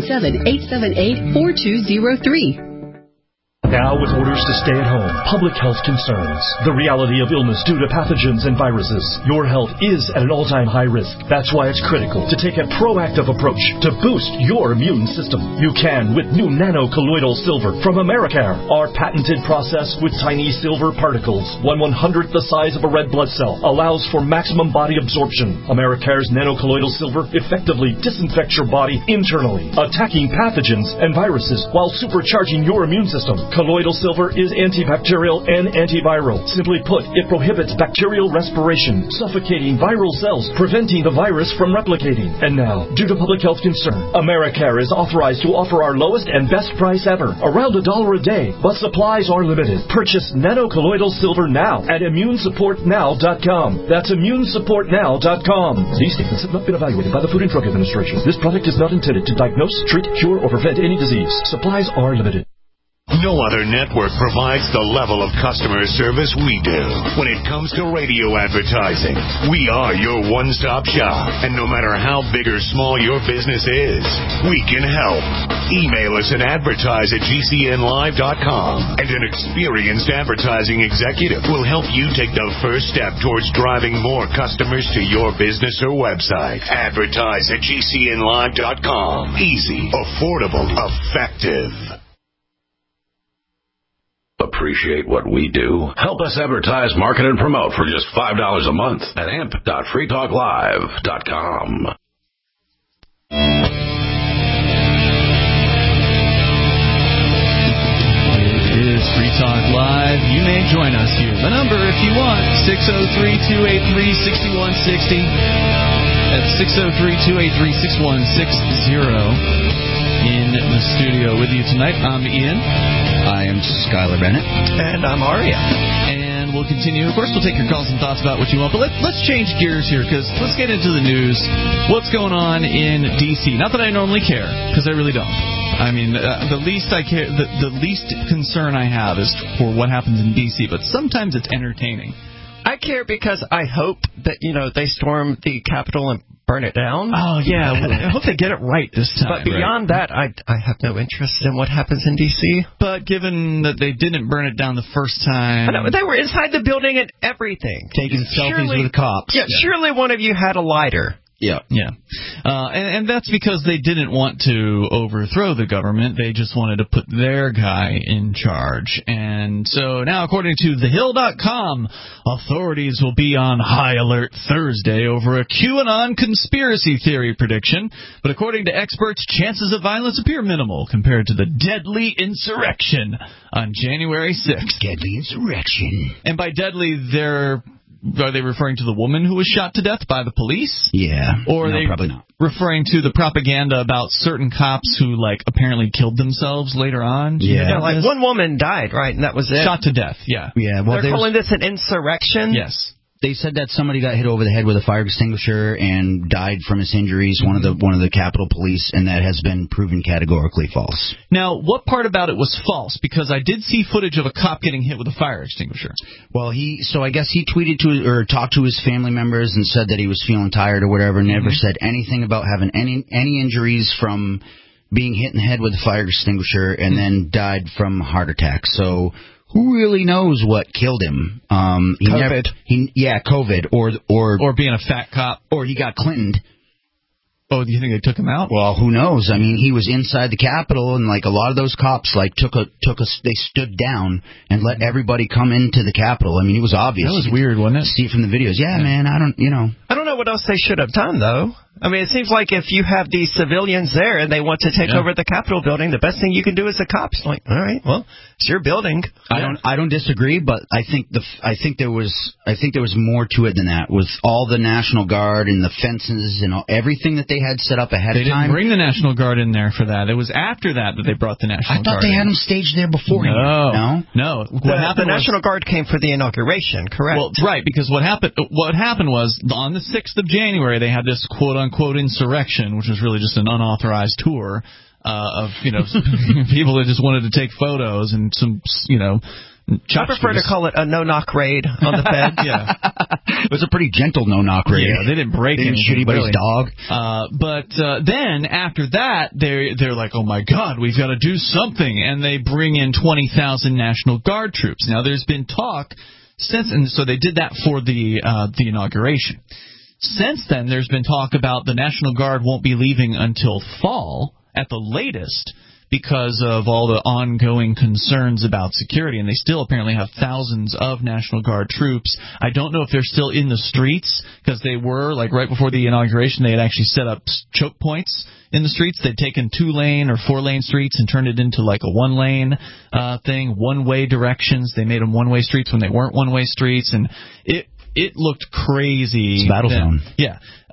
877-878-4203. Now, with orders to stay at home, public health concerns, the reality of illness due to pathogens and viruses, your health is at an all-time high risk. That's why it's critical to take a proactive approach to boost your immune system. You can with new nano-colloidal silver from Americare. Our patented process with tiny silver particles, 1/100th the size of a red blood cell, allows for maximum body absorption. Americare's nano-colloidal silver effectively disinfects your body internally, attacking pathogens and viruses while supercharging your immune system. Colloidal silver is antibacterial and antiviral. Simply put, it prohibits bacterial respiration, suffocating viral cells, preventing the virus from replicating. And now, due to public health concern, Americare is authorized to offer our lowest and best price ever, around $1 a day, but supplies are limited. Purchase nano-colloidal silver now at ImmuneSupportNow.com. That's ImmuneSupportNow.com. These statements have not been evaluated by the Food and Drug Administration. This product is not intended to diagnose, treat, cure, or prevent any disease. Supplies are limited. No other network provides the level of customer service we do. When it comes to radio advertising, we are your one-stop shop. And no matter how big or small your business is, we can help. Email us at advertise@GCNlive.com. And an experienced advertising executive will help you take the first step towards driving more customers to your business or website. Advertise@GCNlive.com. Easy, affordable, effective. Appreciate what we do? Help us advertise, market, and promote for just $5 a month at amp.freetalklive.com. It is Free Talk Live. You may join us here. The number, if you want, 603-283-6160. That's 603-283-6160. In the studio with you tonight, I'm Ian. I am Skylar Bennett. And I'm Aria. And we'll continue. Of course, we'll take your calls and thoughts about what you want. But let's change gears here, because let's get into the news. What's going on in D.C.? Not that I normally care, because I really don't. I mean, the least I care, the least concern I have is for what happens in D.C., but sometimes it's entertaining. I care because I hope that, they storm the Capitol and burn it down. Oh, yeah. I hope they get it right this time. But beyond that, I have no interest in what happens in D.C. But given that they didn't burn it down the first time... I know, they were inside the building and everything. Taking selfies with the cops. Yeah, surely one of you had a lighter. Yeah. And that's because they didn't want to overthrow the government. They just wanted to put their guy in charge. And so now, according to TheHill.com, authorities will be on high alert Thursday over a QAnon conspiracy theory prediction. But according to experts, chances of violence appear minimal compared to the deadly insurrection on January 6th. Deadly insurrection. And by deadly, are they referring to the woman who was shot to death by the police? Yeah. Or are they probably not. referring to the propaganda about certain cops who, apparently killed themselves later on? Yeah, one woman died, right, and that was it. Shot to death, yeah. Yeah, well, they're calling this an insurrection? Yes. They said that somebody got hit over the head with a fire extinguisher and died from his injuries, one of the Capitol Police, and that has been proven categorically false. Now, what part about it was false? Because I did see footage of a cop getting hit with a fire extinguisher. Well, I guess he tweeted or talked to his family members and said that he was feeling tired or whatever, never said anything about having any injuries from being hit in the head with a fire extinguisher and then died from a heart attack. So... who really knows what killed him? COVID. COVID. Or being a fat cop. Or he got Clinton'd. Oh, do you think they took him out? Well, who knows? I mean, he was inside the Capitol, and a lot of those cops they stood down and let everybody come into the Capitol. I mean, it was obvious. That was weird, wasn't it? See it from the videos. Yeah, man, I don't know what else they should have done, though. I mean, it seems like if you have these civilians there and they want to take over the Capitol building, the best thing you can do as a cop is like, all right, well, it's your building. I don't disagree, but I think there was more to it than that. With all the National Guard and the fences and everything that they had set up ahead of time. They didn't bring the National Guard in there for that. It was after that they brought the National Guard. I thought they had them staged there beforehand. No. What happened? The National Guard came for the inauguration, correct? Well, right, because what happened was on the 6th of January they had this quote-unquote insurrection, which was really just an unauthorized tour of people that just wanted to take photos and some I prefer to call it a no-knock raid on the Fed. It was a pretty gentle no-knock raid. Yeah, they didn't break anything. They didn't shoot anybody's dog. But then after that, they're like, oh my God, we've got to do something, and they bring in 20,000 National Guard troops. Now there's been talk since, and so they did that for the inauguration. Since then, there's been talk about the National Guard won't be leaving until fall at the latest because of all the ongoing concerns about security, and they still apparently have thousands of National Guard troops. I don't know if they're still in the streets, because they were, like right before the inauguration, they had actually set up choke points in the streets. They'd taken 2-lane or 4-lane streets and turned it into like a 1-lane thing, one-way directions. They made them one-way streets when they weren't one-way streets, and it looked crazy. It's a battle zone. Yeah.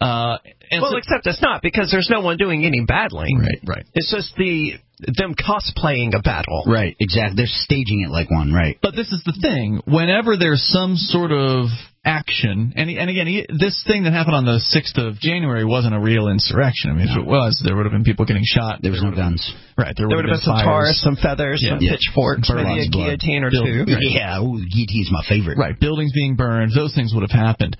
Except it's not, because there's no one doing any battling. Right. It's just them cosplaying a battle. Right, exactly. They're staging it like one, right. But this is the thing. Whenever there's some sort of action, and again, this thing that happened on the 6th of January wasn't a real insurrection. I mean, if it was, there would have been people getting shot. There was no guns. Right. There would have been some tars, some feathers, some pitchforks, maybe a guillotine or two. Right. Yeah, guillotine's my favorite. Right. Buildings being burned, those things would have happened.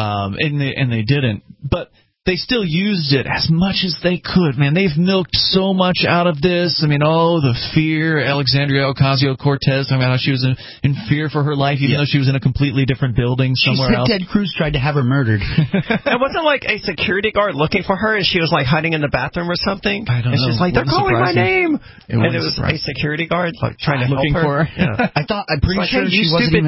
And they didn't. But they still used it as much as they could, man. They've milked so much out of this. I mean, the fear. Alexandria Ocasio-Cortez, talking about how she was in fear for her life, even though she was in a completely different building somewhere else. Ted Cruz tried to have her murdered. It wasn't like a security guard looking for her, and she was like hiding in the bathroom or something. I don't know. And she's like, they're calling my name. And it was surprising. a security guard like trying to help her. Yeah. I'm pretty sure she wasn't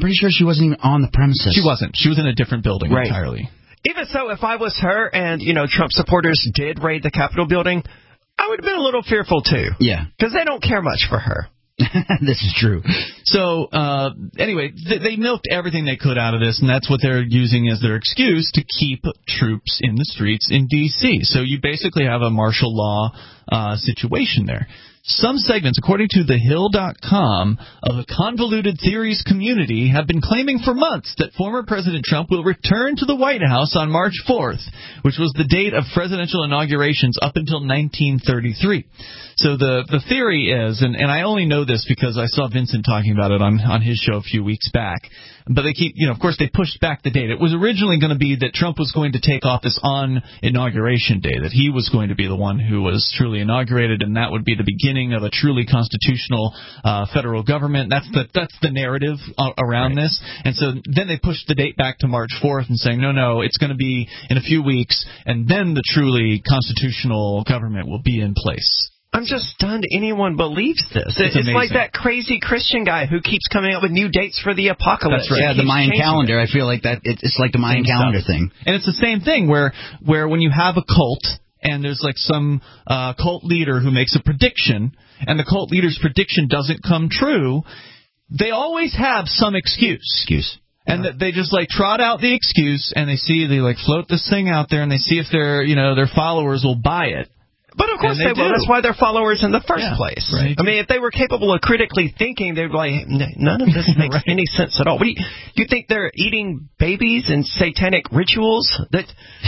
even on the premises. She wasn't. She was in a different building entirely. Even so, if I was her and, Trump supporters did raid the Capitol building, I would have been a little fearful, too. Yeah. Because they don't care much for her. This is true. So, anyway, they milked everything they could out of this, and that's what they're using as their excuse to keep troops in the streets in D.C. So you basically have a martial law situation there. Some segments, according to TheHill.com, of the convoluted theories community have been claiming for months that former President Trump will return to the White House on March 4th, which was the date of presidential inaugurations up until 1933. So the theory is, and I only know this because I saw Vincent talking about it on his show a few weeks back, but they keep, of course, they pushed back the date. It was originally going to be that Trump was going to take office on Inauguration Day, that he was going to be the one who was truly inaugurated, and that would be the beginning of a truly constitutional federal government. That's the narrative around this. And so then they pushed the date back to March 4th and saying, no, it's going to be in a few weeks, and then the truly constitutional government will be in place. I'm just stunned anyone believes this. It's like that crazy Christian guy who keeps coming up with new dates for the apocalypse. That's right. Yeah, the Mayan calendar. I feel like that it's like the Mayan calendar thing. And it's the same thing where when you have a cult and there's like some cult leader who makes a prediction and the cult leader's prediction doesn't come true, they always have some excuse. And they just like trot out the excuse and they float this thing out there and they see if their followers will buy it. But of course they will. That's why they're followers in the first place. Right. I mean, if they were capable of critically thinking, they'd be like, none of this makes any sense at all. You think they're eating babies and satanic rituals? This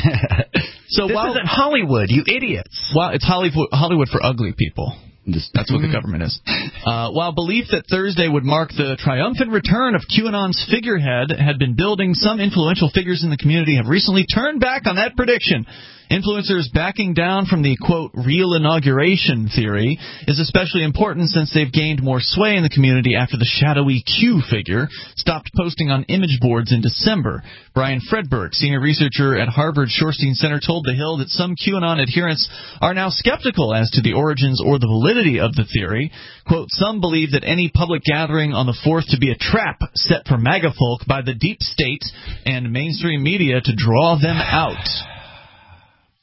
isn't Hollywood, you idiots. Well, it's Hollywood for ugly people. That's what the government is. While belief that Thursday would mark the triumphant return of QAnon's figurehead had been building, some influential figures in the community have recently turned back on that prediction. Influencers backing down from the, quote, real inauguration theory is especially important since they've gained more sway in the community after the shadowy Q figure stopped posting on image boards in December. Brian Fredberg, senior researcher at Harvard Shorstein Center, told The Hill that some QAnon adherents are now skeptical as to the origins or the validity of the theory. Quote, some believe that any public gathering on the 4th to be a trap set for MAGA folk by the deep state and mainstream media to draw them out.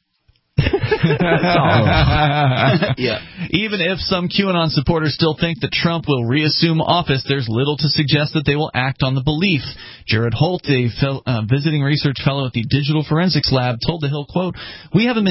Yeah. Even if some QAnon supporters still think that Trump will reassume office, there's little to suggest that they will act on the belief. Jared Holt, a visiting research fellow at the Digital Forensics Lab, told The Hill, quote, we haven't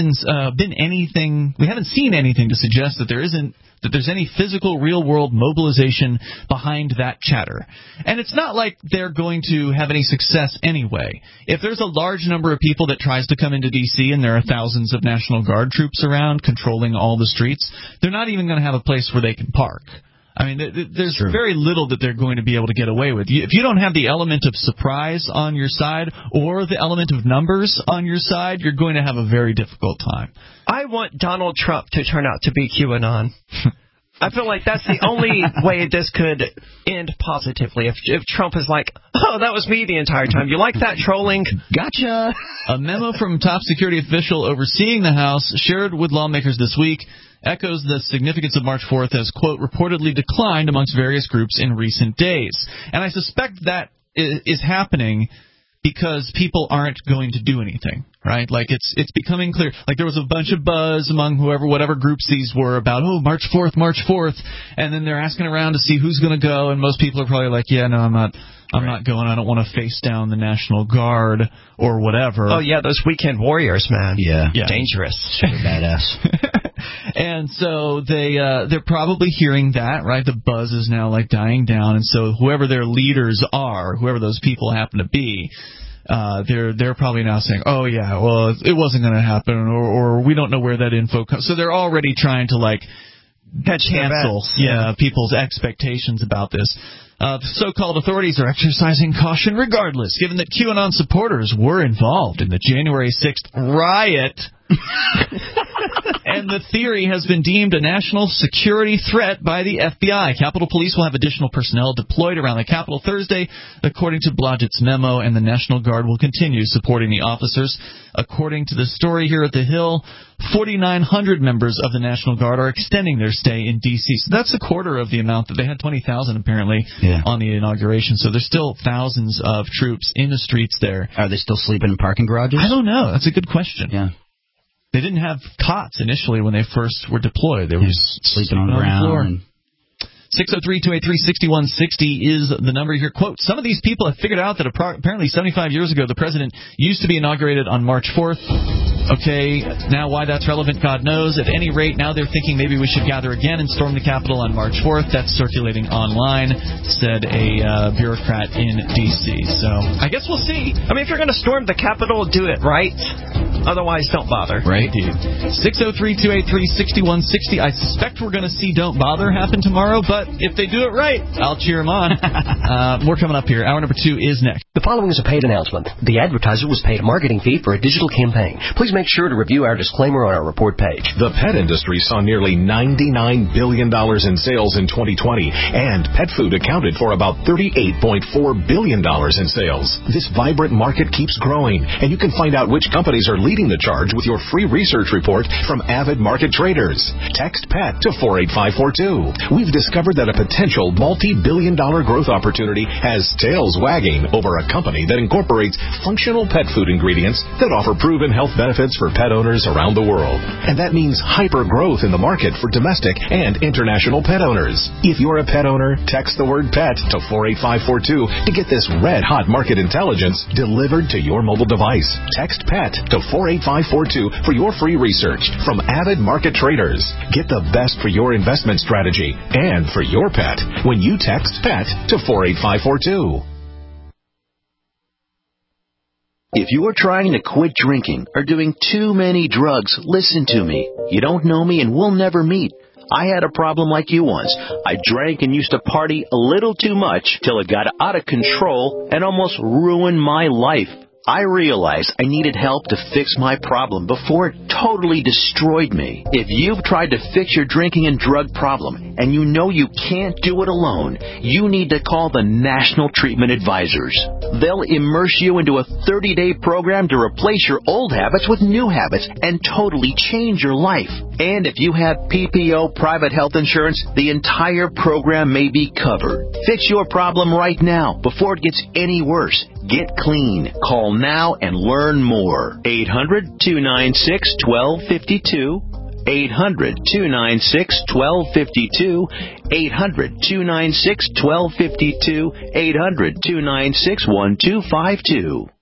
seen anything to suggest that there's any physical real-world mobilization behind that chatter. And it's not like they're going to have any success anyway. If there's a large number of people that tries to come into D.C. and there are thousands of National Guard troops around controlling all the streets, they're not even going to have a place where they can park. I mean, there's very little that they're going to be able to get away with. If you don't have the element of surprise on your side or the element of numbers on your side, you're going to have a very difficult time. I want Donald Trump to turn out to be QAnon. I feel like that's the only way this could end positively. If Trump is like, oh, that was me the entire time. You like that trolling? Gotcha. A memo from top security official overseeing the House, shared with lawmakers this week, echoes the significance of March 4th as, quote, reportedly declined amongst various groups in recent days. And I suspect that is happening because people aren't going to do anything, right? Like, it's becoming clear. Like, there was a bunch of buzz among whatever groups these were about, oh, March 4th, and then they're asking around to see who's going to go, and most people are probably like, yeah, no, I'm not going. I don't want to face down the National Guard or whatever. Oh, yeah, those weekend warriors, man. Yeah. Dangerous. Super badass. And so they're probably hearing that, right? The buzz is now like dying down, and so whoever their leaders are, whoever those people happen to be, they're probably now saying, oh yeah, well, it wasn't going to happen, or we don't know where that info comes. So they're already trying to like cancel people's expectations about this. The so-called authorities are exercising caution regardless, given that QAnon supporters were involved in the January 6th riot. And the theory has been deemed a national security threat by the FBI. Capitol Police will have additional personnel deployed around the Capitol Thursday, according to Blodgett's memo, and the National Guard will continue supporting the officers. According to the story here at The Hill, 4,900 members of the National Guard are extending their stay in D.C. So that's a quarter of the amount that they had, 20,000 apparently, on the inauguration. So there's still thousands of troops in the streets there. Are they still sleeping in parking garages? I don't know. That's a good question. Yeah. They didn't have cots initially when they first were deployed. They were just sleeping on the ground. 603-283-6160 is the number here. Quote, some of these people have figured out that apparently 75 years ago the president used to be inaugurated on March 4th. Okay, now why that's relevant, God knows. At any rate, now they're thinking maybe we should gather again and storm the Capitol on March 4th. That's circulating online, said a bureaucrat in D.C. So I guess we'll see. I mean, if you're going to storm the Capitol, do it right. Otherwise, don't bother. Right, dude. 603-283-6160. I suspect we're going to see Don't Bother happen tomorrow, but if they do it right, I'll cheer them on. More coming up here. Hour number 2 is next. The following is a paid announcement. The advertiser was paid a marketing fee for a digital campaign. Please make sure to review our disclaimer on our report page. The pet industry saw nearly $99 billion in sales in 2020, and pet food accounted for about $38.4 billion in sales. This vibrant market keeps growing, and you can find out which companies are leading the charge with your free research report from Avid Market Traders. Text PET to 48542. We've discovered that a potential multi-billion-dollar growth opportunity has tails wagging over a company that incorporates functional pet food ingredients that offer proven health benefits for pet owners around the world. And that means hyper growth in the market for domestic and international pet owners. If you're a pet owner, text the word PET to 48542 to get this red-hot market intelligence delivered to your mobile device. Text PET to 48542 for your free research from Avid Market Traders. Get the best for your investment strategy and for your pet when you text PET to 48542. If you are trying to quit drinking or doing too many drugs, listen to me. You don't know me and we'll never meet. I had a problem like you once. I drank and used to party a little too much till it got out of control and almost ruined my life. I realized I needed help to fix my problem before it totally destroyed me. If you've tried to fix your drinking and drug problem and you know you can't do it alone, you need to call the National Treatment Advisors. They'll immerse you into a 30-day program to replace your old habits with new habits and totally change your life. And if you have PPO private health insurance, the entire program may be covered. Fix your problem right now before it gets any worse. Get clean. Call now and learn more. 800-296-1252. 800-296-1252. 800-296-1252. 800-296-1252.